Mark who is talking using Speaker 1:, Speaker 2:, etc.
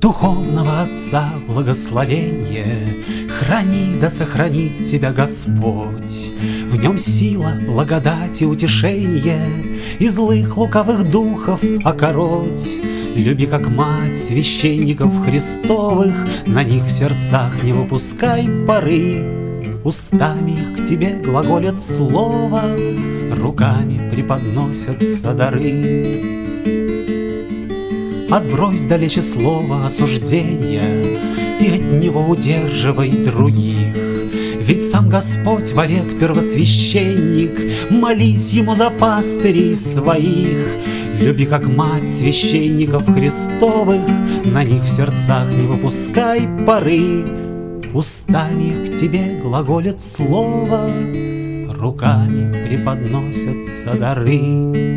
Speaker 1: духовного Отца благословение храни да сохранит тебя Господь. В нем сила, благодать и утешение, и злых лукавых духов окороть. Люби, как мать, священников Христовых, на них в сердцах не выпускай поры. Устами их к тебе глаголят слово, руками преподносятся дары. Отбрось далече слово осуждения и от него удерживай других. Ведь сам Господь вовек первосвященник, молись Ему за пастырей своих. Люби, как мать, священников Христовых, на них в сердцах не выпускай поры. Устами их к тебе глаголят слово, руками преподносятся дары.